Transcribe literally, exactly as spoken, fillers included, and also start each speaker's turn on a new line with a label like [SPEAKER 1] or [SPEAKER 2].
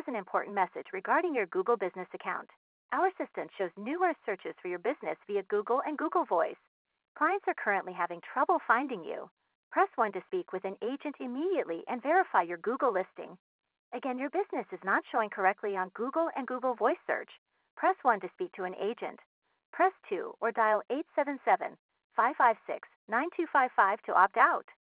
[SPEAKER 1] an important message regarding your Google Business account. Our assistant shows numerous searches for your business via Google and Google Voice. Clients are currently having trouble finding you. Press one to speak with an agent immediately and verify your Google listing. Again, your business is not showing correctly on Google and Google Voice search. Press one to speak to an agent. Press two or dial eight seven seven, five five six, nine two five five to opt out.